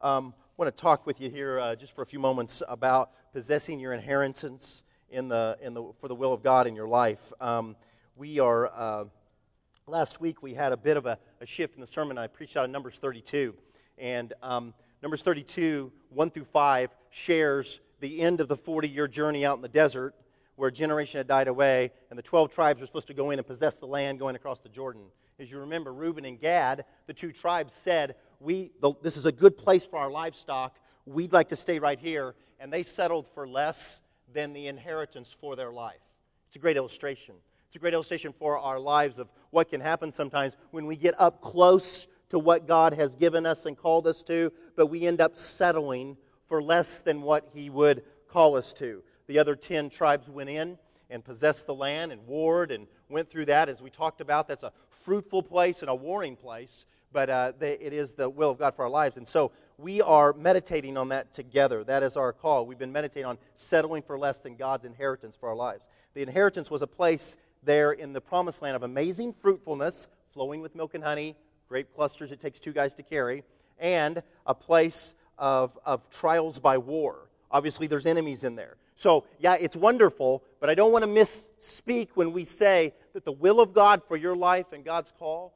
I want to talk with you here just for a few moments about possessing your inheritance for the will of God in your life. Last week we had a bit of a shift in the sermon. I preached out of Numbers 32, and Numbers 32, 1 through 5, shares the end of the 40-year journey out in the desert, where a generation had died away, and the 12 tribes were supposed to go in and possess the land going across the Jordan. As you remember, Reuben and Gad, the two tribes, said, this is a good place for our livestock. We'd like to stay right here. And they settled for less than the inheritance for their life. It's a great illustration. It's a great illustration for our lives of what can happen sometimes when we get up close to what God has given us and called us to, but we end up settling for less than what He would call us to. The other 10 tribes went in and possessed the land and warred and went through that. As we talked about, that's a fruitful place and a warring place, but it is the will of God for our lives. And so we are meditating on that together. That is our call. We've been meditating on settling for less than God's inheritance for our lives. The inheritance was a place there in the promised land of amazing fruitfulness, flowing with milk and honey, grape clusters it takes 2 guys to carry, and a place of trials by war. Obviously, there's enemies in there. So, yeah, it's wonderful, but I don't want to misspeak when we say that the will of God for your life and God's call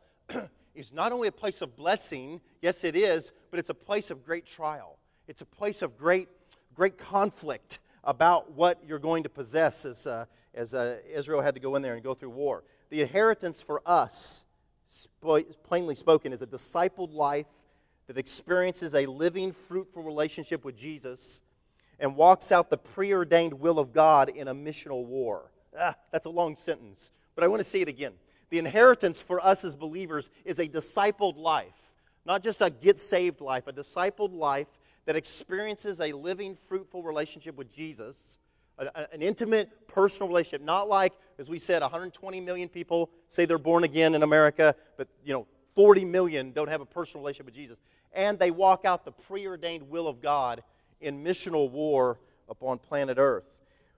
is not only a place of blessing, yes it is, but it's a place of great trial. It's a place of great conflict about what you're going to possess as Israel had to go in there and go through war. The inheritance for us, plainly spoken, is a discipled life that experiences a living, fruitful relationship with Jesus and walks out the preordained will of God in a missional war. That's a long sentence, but I want to say it again. The inheritance for us as believers is a discipled life, not just a get-saved life, a discipled life that experiences a living, fruitful relationship with Jesus, an intimate, personal relationship, not like, as we said, 120 million people say they're born again in America, but 40 million don't have a personal relationship with Jesus. And they walk out the preordained will of God in missional war upon planet Earth.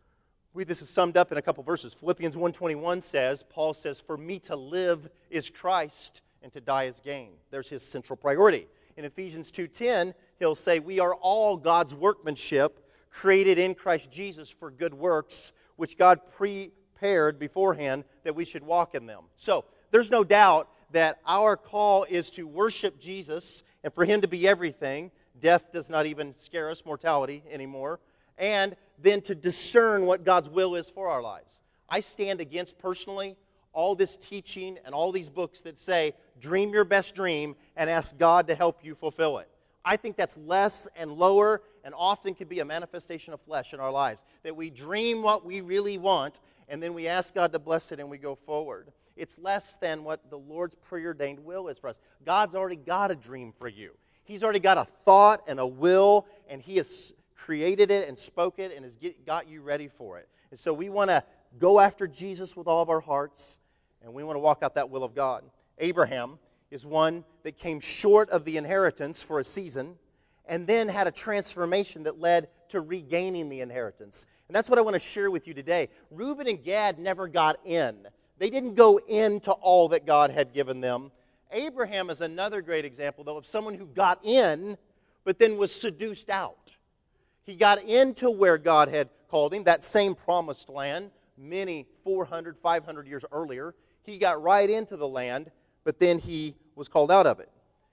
This is summed up in a couple verses. Philippians 1:21 Paul says, "For me to live is Christ, and to die is gain." There's his central priority. In Ephesians 2:10, he'll say, "We are all God's workmanship, created in Christ Jesus for good works, which God prepared beforehand that we should walk in them." So, there's no doubt that our call is to worship Jesus and for Him to be everything. Death does not even scare us, mortality anymore. And then to discern what God's will is for our lives. I stand against, personally, all this teaching and all these books that say, dream your best dream and ask God to help you fulfill it. I think that's less and lower and often can be a manifestation of flesh in our lives. That we dream what we really want and then we ask God to bless it and we go forward. It's less than what the Lord's preordained will is for us. God's already got a dream for you. He's already got a thought and a will, and He has created it and spoke it and has got you ready for it. And so we want to go after Jesus with all of our hearts, and we want to walk out that will of God. Abraham is one that came short of the inheritance for a season, and then had a transformation that led to regaining the inheritance. And that's what I want to share with you today. Reuben and Gad never got in. They didn't go into all that God had given them. Abraham is another great example, though, of someone who got in, but then was seduced out. He got into where God had called him, that same promised land, many 400, 500 years earlier. He got right into the land, but then he was called out of it.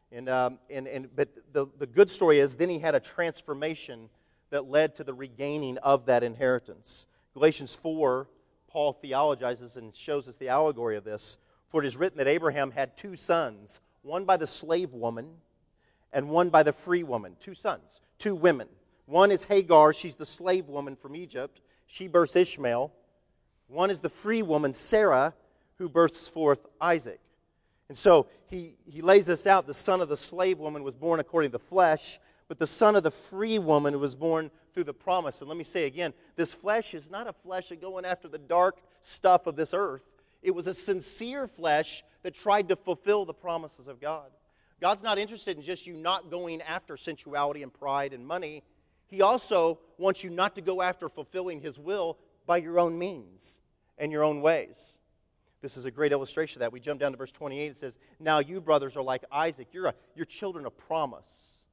But the good story is, then he had a transformation that led to the regaining of that inheritance. Galatians 4, Paul theologizes and shows us the allegory of this. For it is written that Abraham had 2 sons, one by the slave woman and one by the free woman. 2 sons, 2 women. One is Hagar, she's the slave woman from Egypt. She births Ishmael. One is the free woman, Sarah, who births forth Isaac. And so he lays this out. The son of the slave woman was born according to the flesh, but the son of the free woman was born through the promise. And let me say again, this flesh is not a flesh of going after the dark stuff of this earth. It was a sincere flesh that tried to fulfill the promises of God. God's not interested in just you not going after sensuality and pride and money. He also wants you not to go after fulfilling His will by your own means and your own ways. This is a great illustration of that. We jump down to verse 28. It says, "Now you, brothers, are like Isaac. You're children of promise.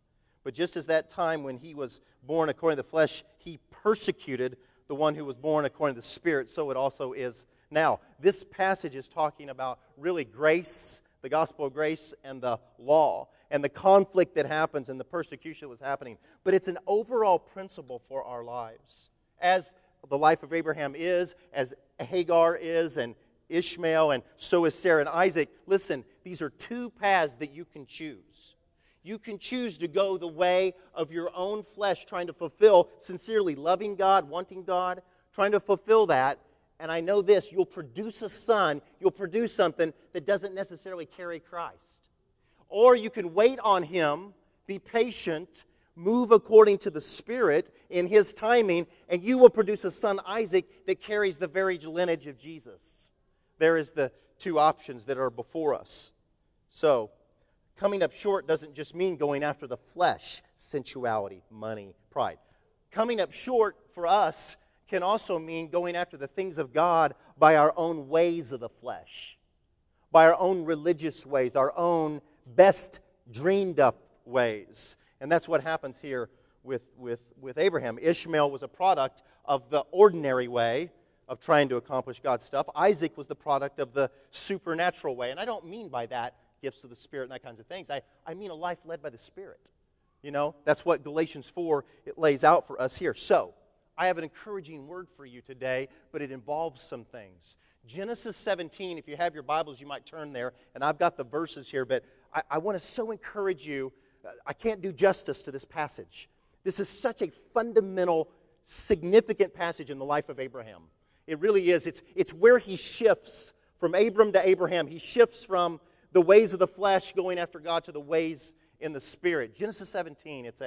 But just as that time when he was born according to the flesh, he persecuted the one who was born according to the Spirit, so it also is now. This passage is talking about really grace, the gospel of grace, and the law, and the conflict that happens and the persecution that was happening. But it's an overall principle for our lives. As the life of Abraham is, as Hagar is, and Ishmael, and so is Sarah and Isaac. Listen, these are two paths that you can choose. You can choose to go the way of your own flesh, trying to fulfill, sincerely loving God, wanting God, trying to fulfill that. And I know this, you'll produce a son, you'll produce something that doesn't necessarily carry Christ. Or you can wait on Him, be patient, move according to the Spirit in His timing, and you will produce a son, Isaac, that carries the very lineage of Jesus. There is the two options that are before us. So, coming up short doesn't just mean going after the flesh, sensuality, money, pride. Coming up short for us can also mean going after the things of God by our own ways of the flesh, by our own religious ways, our own best dreamed up ways. And that's what happens here with Abraham. Ishmael was a product of the ordinary way of trying to accomplish God's stuff. Isaac was the product of the supernatural way. And I don't mean by that gifts of the Spirit and that kinds of things. I mean a life led by the Spirit. You know, that's what Galatians 4, it lays out for us here. So, I have an encouraging word for you today, but it involves some things. Genesis 17, if you have your Bibles, you might turn there, and I've got the verses here, but I want to so encourage you. I can't do justice to this passage. This is such a fundamental, significant passage in the life of Abraham. It really is. It's where he shifts from Abram to Abraham. He shifts from the ways of the flesh going after God to the ways in the Spirit. Genesis 17, it's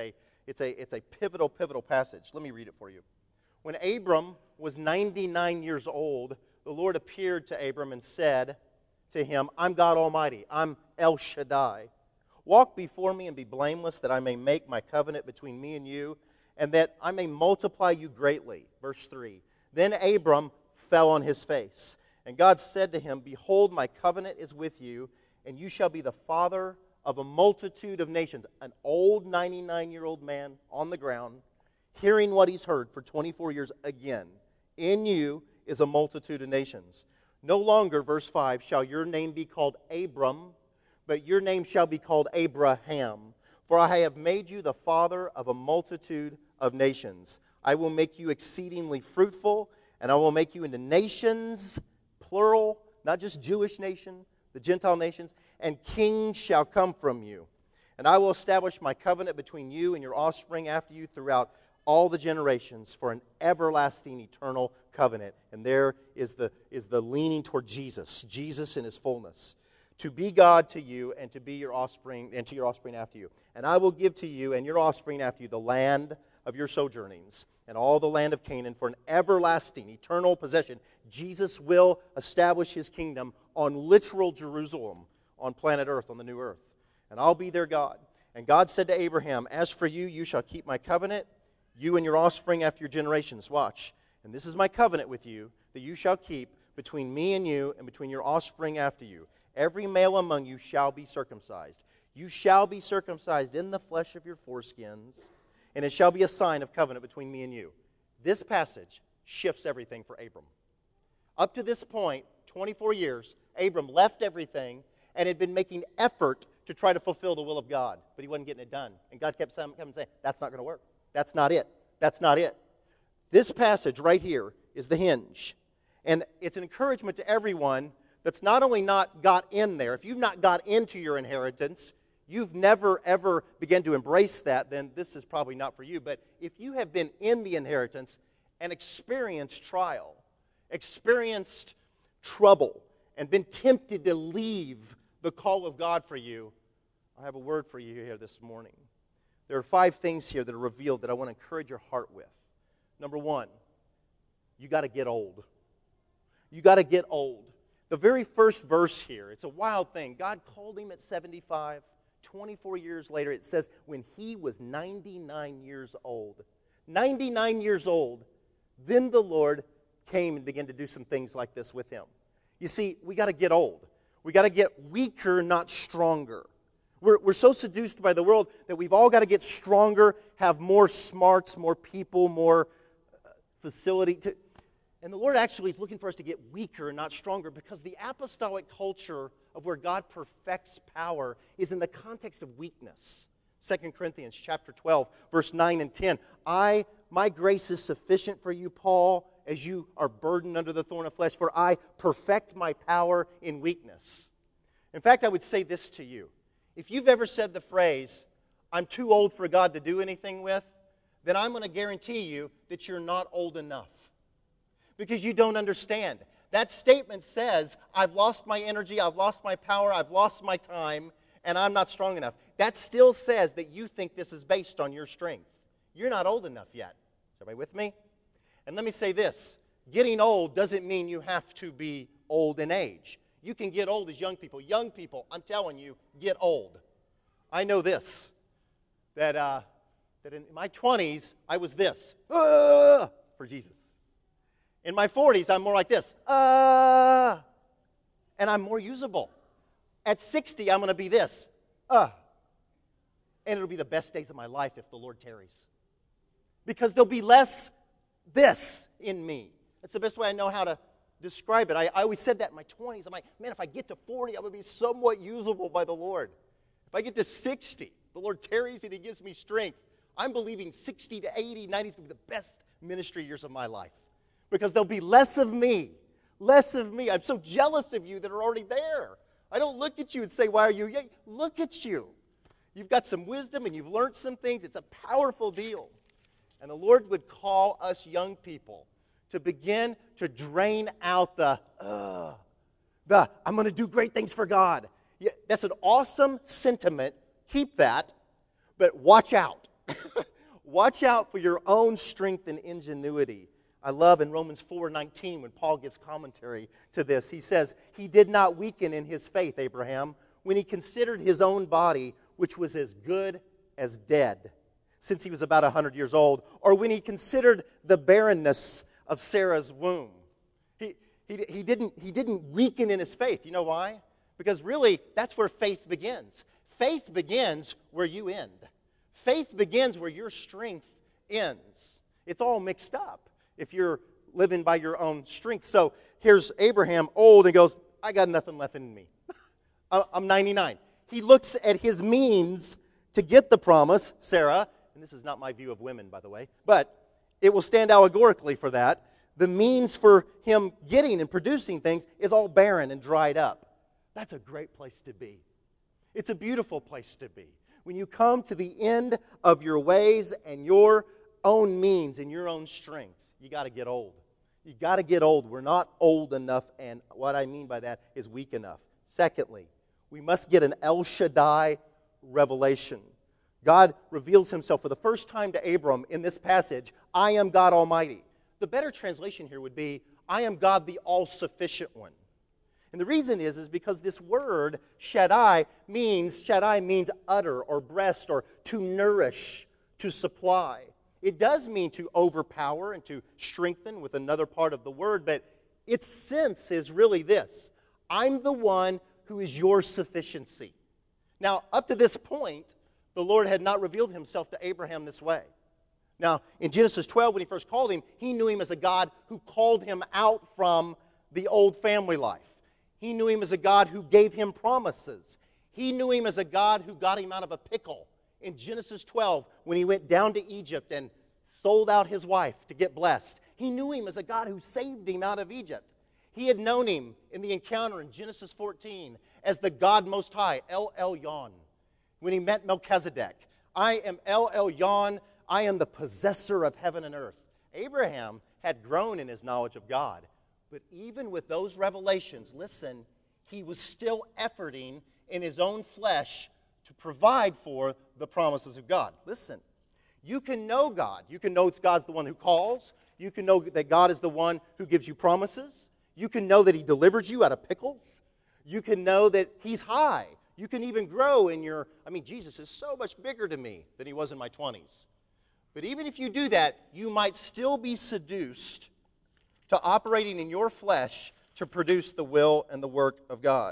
a pivotal passage. Let me read it for you. When Abram was 99 years old, the Lord appeared to Abram and said to him, I'm God Almighty. I'm El Shaddai. Walk before me and be blameless, that I may make my covenant between me and you, and that I may multiply you greatly. Verse 3. Then Abram fell on his face, and God said to him, Behold, my covenant is with you, and you shall be the father of a multitude of nations. An old 99-year-old man on the ground, hearing what he's heard for 24 years again. In you is a multitude of nations. No longer, verse 5, shall your name be called Abram, but your name shall be called Abraham. For I have made you the father of a multitude of nations. I will make you exceedingly fruitful, and I will make you into nations, plural, not just Jewish nation, the Gentile nations, and kings shall come from you. And I will establish my covenant between you and your offspring after you throughout all the generations for an everlasting, eternal covenant. And there is the leaning toward Jesus in His fullness. To be God to you and to be your offspring and to your offspring after you. And I will give to you and your offspring after you the land of your sojournings and all the land of Canaan for an everlasting, eternal possession. Jesus will establish His kingdom on literal Jerusalem, on planet Earth, on the new earth. And I'll be their God. And God said to Abraham, As for you, you shall keep my covenant, you and your offspring after your generations. Watch. And this is my covenant with you, that you shall keep between me and you and between your offspring after you. Every male among you shall be circumcised. You shall be circumcised in the flesh of your foreskins, and it shall be a sign of covenant between me and you. This passage shifts everything for Abram. Up to this point, 24 years, Abram left everything and had been making effort to try to fulfill the will of God, but he wasn't getting it done. And God kept coming and saying, that's not going to work. That's not it. That's not it. This passage right here is the hinge. And it's an encouragement to everyone that's not only not got in there. If you've not got into your inheritance, you've never, ever begun to embrace that, then this is probably not for you. But if you have been in the inheritance and experienced trial, experienced trouble, and been tempted to leave the call of God for you, I have a word for you here this morning. There are 5 things here that are revealed that I want to encourage your heart with. Number 1, you got to get old. You got to get old. The very first verse here, it's a wild thing. God called him at 75. 24 years later, it says, when he was 99 years old. 99 years old, then the Lord came and began to do some things like this with him. You see, we got to get old. We got to get weaker, not stronger. We're so seduced by the world that we've all got to get stronger, have more smarts, more people, more facility. And the Lord actually is looking for us to get weaker and not stronger, because the apostolic culture of where God perfects power is in the context of weakness. 2 Corinthians chapter 12, verse 9 and 10. My grace is sufficient for you, Paul, as you are burdened under the thorn of flesh, for I perfect my power in weakness. In fact, I would say this to you. If you've ever said the phrase, I'm too old for God to do anything with, then I'm going to guarantee you that you're not old enough. Because you don't understand. That statement says, I've lost my energy, I've lost my power, I've lost my time, and I'm not strong enough. That still says that you think this is based on your strength. You're not old enough yet. Is everybody with me? And let me say this. Getting old doesn't mean you have to be old in age. You can get old as young people. Young people, I'm telling you, get old. I know this, that in my 20s, I was this, for Jesus. In my 40s, I'm more like this, and I'm more usable. At 60, I'm going to be this, and it'll be the best days of my life if the Lord tarries. Because there'll be less this in me. That's the best way I know how to describe it. I always said that in my 20s. I'm like, man, if I get to 40, I'm going to be somewhat usable by the Lord. If I get to 60, the Lord tarries and He gives me strength. I'm believing 60 to 80, 90 is going to be the best ministry years of my life. Because there'll be less of me. Less of me. I'm so jealous of you that are already there. I don't look at you and say, why are you young? Look at you. You've got some wisdom and you've learned some things. It's a powerful deal. And the Lord would call us young people to begin to drain out the I'm going to do great things for God. Yeah, that's an awesome sentiment. Keep that. But watch out. Watch out for your own strength and ingenuity. I love in Romans 4:19 when Paul gives commentary to this. He says, he did not weaken in his faith, Abraham, when he considered his own body, which was as good as dead, since he was about 100 years old, or when he considered the barrenness of Sarah's womb. He didn't weaken in his faith. You know why? Because really, that's where faith begins. Faith begins where you end. Faith begins where your strength ends. It's all mixed up if you're living by your own strength. So here's Abraham, old, and goes, I got nothing left in me. I'm 99. He looks at his means to get the promise, Sarah, and this is not my view of women, by the way, but it will stand allegorically for that. The means for him getting and producing things is all barren and dried up. That's a great place to be. It's a beautiful place to be. When you come to the end of your ways and your own means and your own strength, you got to get old. You got to get old. We're not old enough, and what I mean by that is weak enough. Secondly, we must get an El Shaddai revelation. God reveals Himself for the first time to Abram in this passage, I am God Almighty. The better translation here would be, I am God the All-Sufficient One. And the reason is because this word, Shaddai means udder or breast or to nourish, to supply. It does mean to overpower and to strengthen with another part of the word, but its sense is really this. I'm the one who is your sufficiency. Now, up to this point, the Lord had not revealed Himself to Abraham this way. Now, in Genesis 12, when He first called him, He knew him as a God who called him out from the old family life. He knew Him as a God who gave him promises. He knew Him as a God who got him out of a pickle. In Genesis 12, when he went down to Egypt and sold out his wife to get blessed, He knew Him as a God who saved him out of Egypt. He had known Him in the encounter in Genesis 14 as the God Most High, El Elyon, when He met Melchizedek. I am El Elyon, I am the possessor of heaven and earth. Abraham had grown in his knowledge of God, but even with those revelations, listen, he was still efforting in his own flesh to provide for the promises of God. Listen, you can know God. You can know God's the one who calls. You can know that God is the one who gives you promises. You can know that He delivers you out of pickles. You can know that He's high. You can even grow in your, Jesus is so much bigger to me than He was in my 20s. But even if you do that, you might still be seduced to operating in your flesh to produce the will and the work of God.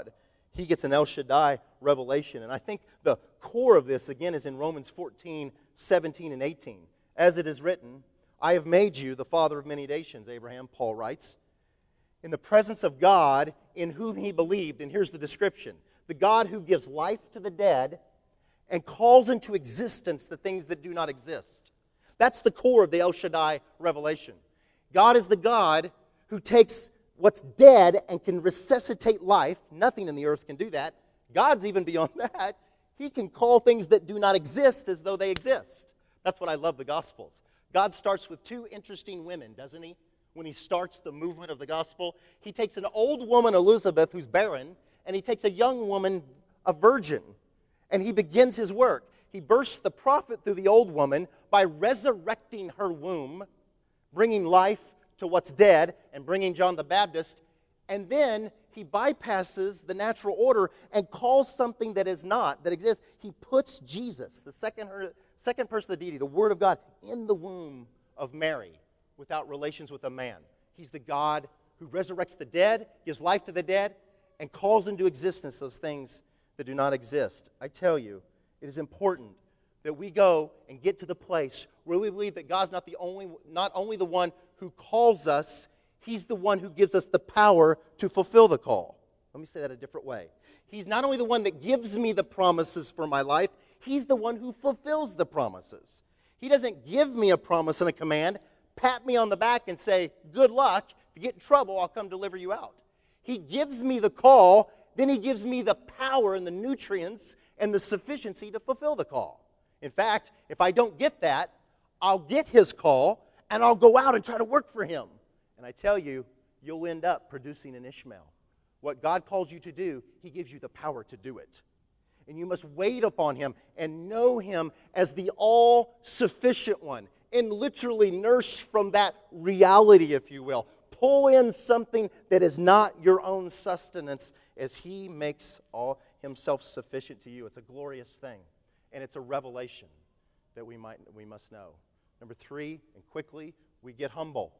he gets an El Shaddai revelation. And I think the core of this, again, is in Romans 14, 17, and 18. As it is written, I have made you the father of many nations, Abraham, Paul writes, in the presence of God in whom he believed. And here's the description. The God who gives life to the dead and calls into existence the things that do not exist. That's the core of the El Shaddai revelation. God is the God who takes what's dead and can resuscitate life. Nothing in the earth can do that. God's even beyond that. He can call things that do not exist as though they exist. That's what I love the Gospels. God starts with two interesting women, doesn't he? When he starts the movement of the gospel, he takes an old woman, Elizabeth, who's barren, and he takes a young woman, a virgin, and he begins his work. He bursts the prophet through the old woman by resurrecting her womb, bringing life to what's dead, and bringing John the Baptist, and then he bypasses the natural order and calls something that is not, that exists. He puts Jesus, the second person of the deity, the Word of God, in the womb of Mary, without relations with a man. He's the God who resurrects the dead, gives life to the dead, and calls into existence those things that do not exist. I tell you, it is important that we go and get to the place where we believe that God's not only the one who calls us, He's the one who gives us the power to fulfill the call. Let me say that a different way. He's not only the one that gives me the promises for my life, He's the one who fulfills the promises. He doesn't give me a promise and a command, pat me on the back and say, good luck. If you get in trouble, I'll come deliver you out. He gives me the call, then He gives me the power and the nutrients and the sufficiency to fulfill the call. In fact, if I don't get that, I'll get His call and I'll go out and try to work for Him. And I tell you, you'll end up producing an Ishmael. What God calls you to do, He gives you the power to do it. And you must wait upon Him and know Him as the all-sufficient one, and literally nurse from that reality, if you will. Pull in something that is not your own sustenance as He makes Himself sufficient to you. It's a glorious thing, and it's a revelation that we must know. Number 3, and quickly, we get humble.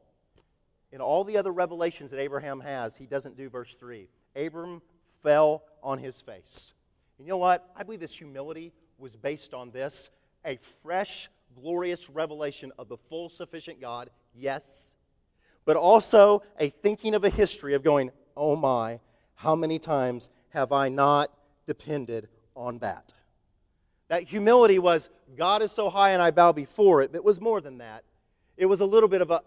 In all the other revelations that Abraham has, he doesn't do verse 3. Abram fell on his face. And you know what? I believe this humility was based on this, a fresh, glorious revelation of the full, sufficient God, yes, but also a thinking of a history of going, oh my, how many times have I not depended on that? That humility was, God is so high and I bow before it. But it was more than that. It was a little bit of a,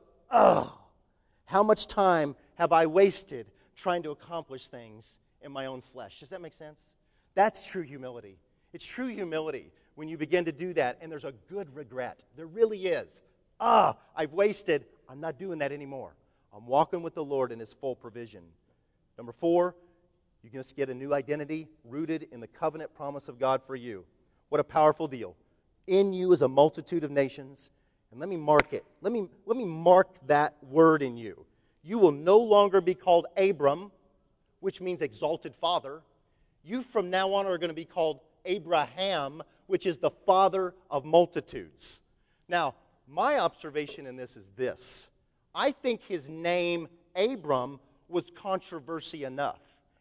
how much time have I wasted trying to accomplish things in my own flesh? Does that make sense? That's true humility. It's true humility when you begin to do that, and there's a good regret. There really is. I've wasted. I'm not doing that anymore. I'm walking with the Lord in His full provision. Number 4, you can just get a new identity rooted in the covenant promise of God for you. What a powerful deal. In you is a multitude of nations. And let me mark it. Let me mark that word in you. You will no longer be called Abram, which means exalted father. You from now on are going to be called Abraham, which is the father of multitudes. Now, my observation in this is this. I think his name, Abram, was controversy enough.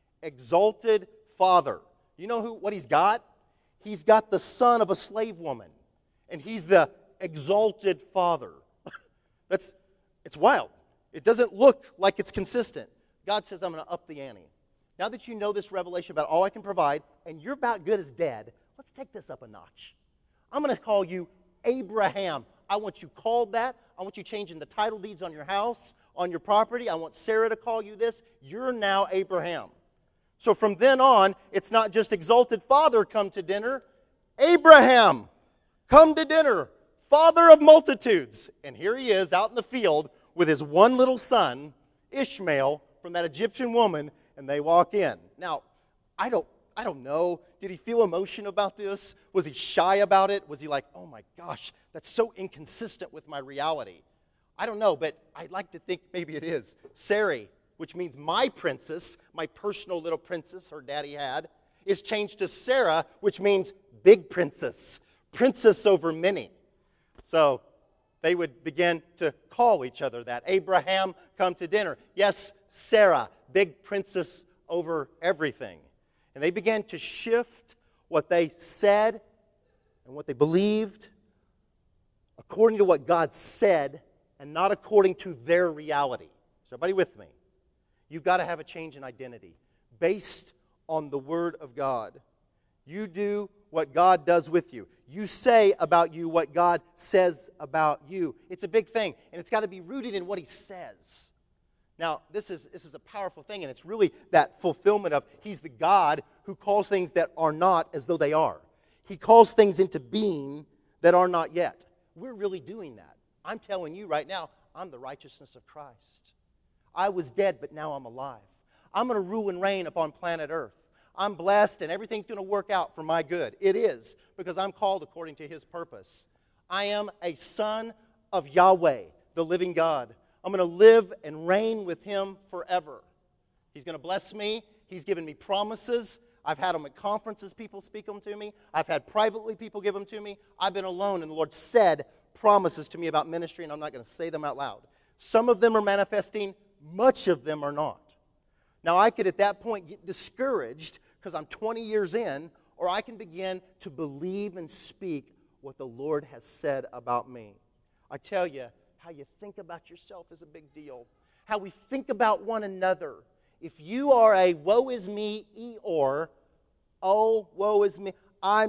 Exalted father. You know what he's got? He's got the son of a slave woman. And he's the exalted father. It's wild. It doesn't look like it's consistent. God says, I'm going to up the ante. Now that you know this revelation about all I can provide, and you're about good as dead, let's take this up a notch. I'm going to call you Abraham. I want you called that. I want you changing the title deeds on your house, on your property. I want Sarah to call you this. You're now Abraham. So from then on, it's not just exalted father come to dinner. Abraham, come to dinner. Father of multitudes. And here he is out in the field with his one little son, Ishmael, from that Egyptian woman, and they walk in. Now, I don't know. Did he feel emotion about this? Was he shy about it? Was he like, oh my gosh, that's so inconsistent with my reality? I don't know, but I'd like to think maybe it is. Sarai, which means my princess, my personal little princess her daddy had, is changed to Sarah, which means big princess, princess over many. So they would begin to call each other that. Abraham, come to dinner. Yes, Sarah, big princess over everything. And they began to shift what they said and what they believed according to what God said and not according to their reality. Is everybody with me? You've got to have a change in identity based on the Word of God. You do what God does with you. You say about you what God says about you. It's a big thing, and it's got to be rooted in what He says. Now, this is a powerful thing, and it's really that fulfillment of He's the God who calls things that are not as though they are. He calls things into being that are not yet. We're really doing that. I'm telling you right now, I'm the righteousness of Christ. I was dead, but now I'm alive. I'm going to rule and reign upon planet Earth. I'm blessed, and everything's going to work out for my good. It is, because I'm called according to His purpose. I am a son of Yahweh, the living God. I'm going to live and reign with Him forever. He's going to bless me. He's given me promises. I've had them at conferences, people speak them to me. I've had privately people give them to me. I've been alone, and the Lord said promises to me about ministry, and I'm not going to say them out loud. Some of them are manifesting. Much of them are not. Now, I could at that point get discouraged because I'm 20 years in, or I can begin to believe and speak what the Lord has said about me. I tell you, how you think about yourself is a big deal. How we think about one another. If you are a woe is me, Eeyore, oh, woe is me, I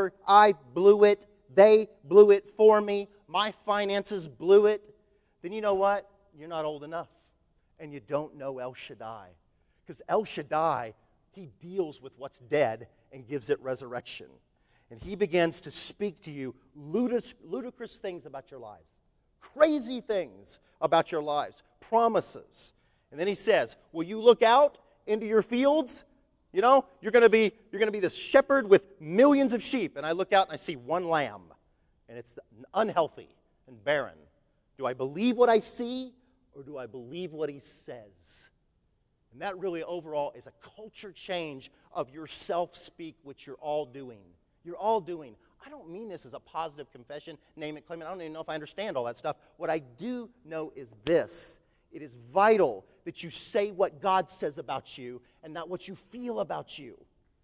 blew it, they blew it for me, my finances blew it, then you know what? You're not old enough. And you don't know El Shaddai. Because El Shaddai, He deals with what's dead and gives it resurrection. And He begins to speak to you ludicrous things about your lives. Crazy things about your lives. Promises. And then He says, will you look out into your fields? You know, you're going to be this shepherd with millions of sheep. And I look out and I see one lamb. And it's unhealthy and barren. Do I believe what I see, or do I believe what He says? And that really overall is a culture change of your self-speak, which you're all doing. You're all doing. I don't mean this as a positive confession, name it, claim it. I don't even know if I understand all that stuff. What I do know is this. It is vital that you say what God says about you and not what you feel about you.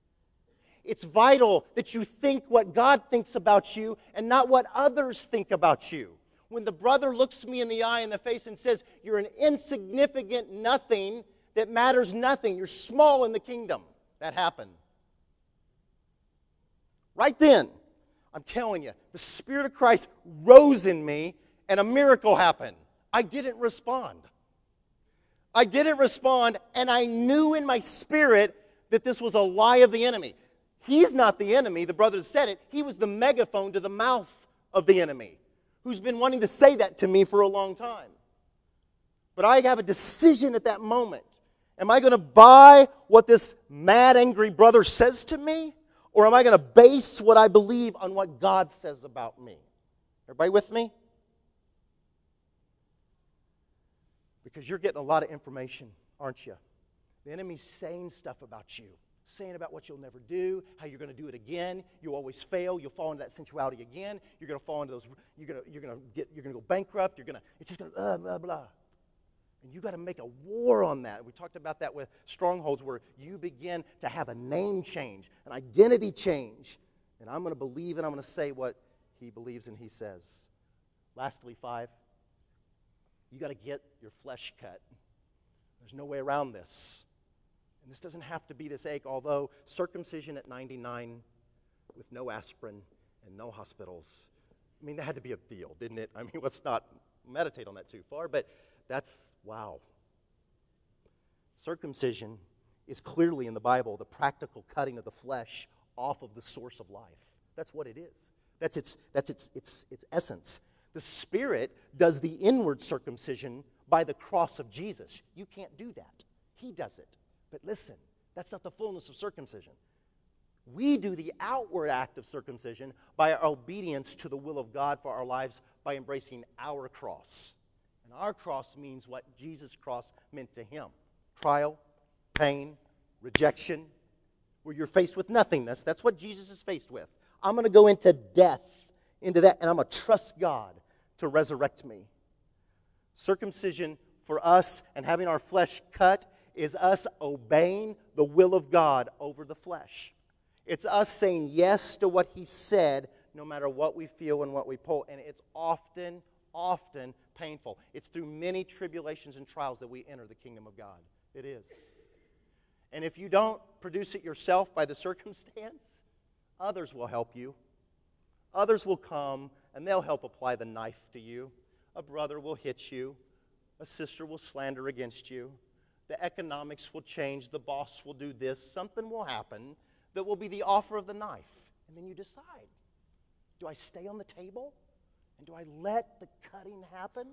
It's vital that you think what God thinks about you and not what others think about you. When the brother looks me in the eye, in the face, and says, you're an insignificant nothing that matters nothing. You're small in the kingdom. That happened. Right then, I'm telling you, the Spirit of Christ rose in me and a miracle happened. I didn't respond. And I knew in my spirit that this was a lie of the enemy. He's not the enemy. The brother said it. He was the megaphone to the mouth of the enemy, who's been wanting to say that to me for a long time. But I have a decision at that moment. Am I going to buy what this mad, angry brother says to me? Or am I going to base what I believe on what God says about me? Everybody with me? Because you're getting a lot of information, aren't you? The enemy's saying stuff about you. Saying about what you'll never do, how you're going to do it again. You always fail. You'll fall into that sensuality again. You're going to fall into those. You're going to go bankrupt. It's just going to blah blah blah. And you got to make a war on that. We talked about that with strongholds, where you begin to have a name change, an identity change, and I'm going to believe and I'm going to say what He believes and He says. Lastly, 5. You got to get your flesh cut. There's no way around this. And this doesn't have to be this ache, although circumcision at 99 with no aspirin and no hospitals, I mean, that had to be a deal, didn't it? I mean, let's not meditate on that too far, but that's, wow. Circumcision is clearly in the Bible the practical cutting of the flesh off of the source of life. That's what it is. That's its essence. The Spirit does the inward circumcision by the cross of Jesus. You can't do that. He does it. But listen, that's not the fullness of circumcision. We do the outward act of circumcision by our obedience to the will of God for our lives by embracing our cross. And our cross means what Jesus' cross meant to Him. Trial, pain, rejection, where you're faced with nothingness. That's what Jesus is faced with. I'm going to go into death, into that, and I'm going to trust God to resurrect me. Circumcision for us and having our flesh cut is us obeying the will of God over the flesh. It's us saying yes to what He said, no matter what we feel and what we pull. And it's often painful. It's through many tribulations and trials that we enter the kingdom of God. It is. And if you don't produce it yourself by the circumstance, others will help you. Others will come and they'll help apply the knife to you. A brother will hit you. A sister will slander against you. The economics will change. The boss will do this. Something will happen that will be the offer of the knife. And then you decide, do I stay on the table? And do I let the cutting happen?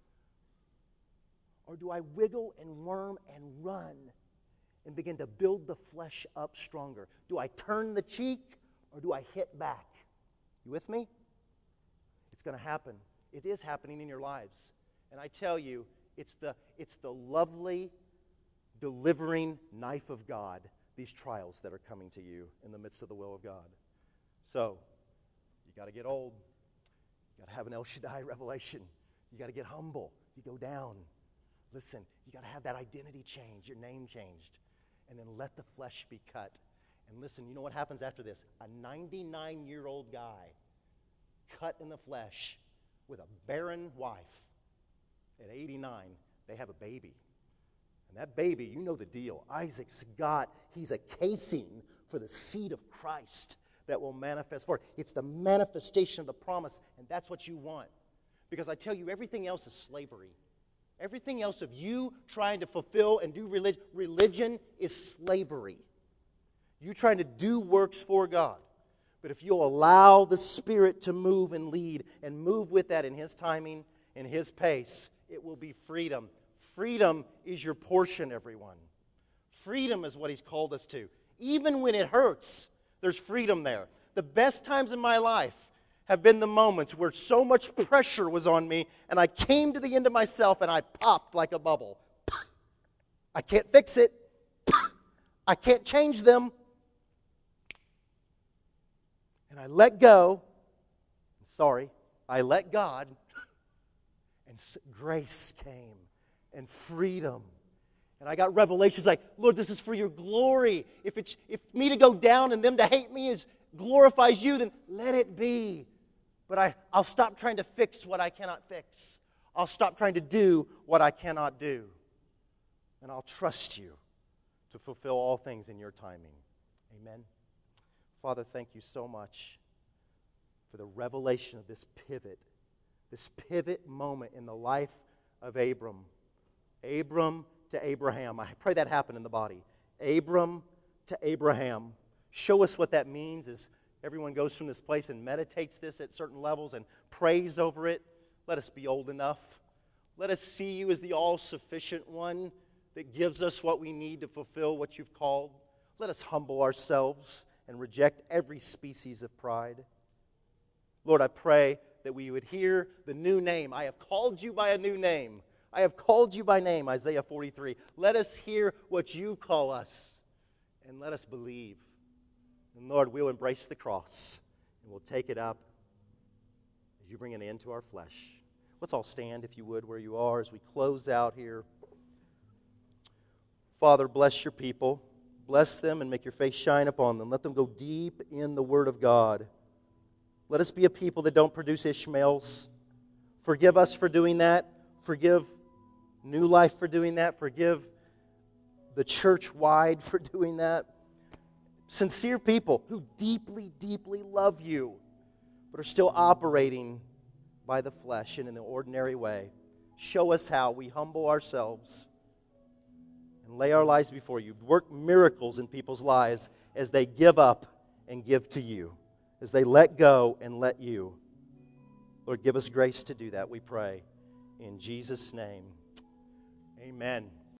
Or do I wiggle and worm and run and begin to build the flesh up stronger? Do I turn the cheek or do I hit back? You with me? It's going to happen. It is happening in your lives. And I tell you, it's the lovely, delivering knife of God, these trials that are coming to you in the midst of the will of God. So, you got to get old. You got to have an El Shaddai revelation. You got to get humble. You go down. Listen, you got to have that identity change, your name changed. And then let the flesh be cut. And listen, you know what happens after this? A 99-year-old guy cut in the flesh with a barren wife. At 89, they have a baby. And that baby, you know the deal. Isaac's he's a casing for the seed of Christ that will manifest forth. It's the manifestation of the promise, and that's what you want. Because I tell you, everything else is slavery. Everything else of you trying to fulfill and do religion is slavery. You trying to do works for God. But if you'll allow the Spirit to move and lead and move with that in His timing, in His pace, it will be freedom. Freedom is your portion, everyone. Freedom is what He's called us to. Even when it hurts, there's freedom there. The best times in my life have been the moments where so much pressure was on me and I came to the end of myself and I popped like a bubble. I can't fix it. I can't change them. And I let go. I let God. And grace came and freedom. And I got revelations like, Lord, this is for your glory. If me to go down and them to hate me glorifies you, then let it be. But I'll stop trying to fix what I cannot fix. I'll stop trying to do what I cannot do. And I'll trust you to fulfill all things in your timing. Amen. Father, thank you so much for the revelation of this pivot moment in the life of Abram. Abram to Abraham. I pray that happened in the body. Abram to Abraham. Show us what that means as everyone goes from this place and meditates this at certain levels and prays over it. Let us be old enough. Let us see you as the all-sufficient one that gives us what we need to fulfill what you've called. Let us humble ourselves and reject every species of pride. Lord, I pray that we would hear the new name. I have called you by a new name. I have called you by name, Isaiah 43. Let us hear what you call us, and let us believe. And Lord, we'll embrace the cross, and we'll take it up as you bring an end to our flesh. Let's all stand, if you would, where you are as we close out here. Father, bless your people. Bless them and make your face shine upon them. Let them go deep in the Word of God. Let us be a people that don't produce Ishmaels. Forgive us for doing that. Forgive New Life for doing that. Forgive the church-wide for doing that. Sincere people who deeply, deeply love you, but are still operating by the flesh and in the ordinary way. Show us how we humble ourselves and lay our lives before you. Work miracles in people's lives as they give up and give to you, as they let go and let you. Lord, give us grace to do that, we pray. In Jesus' name, amen.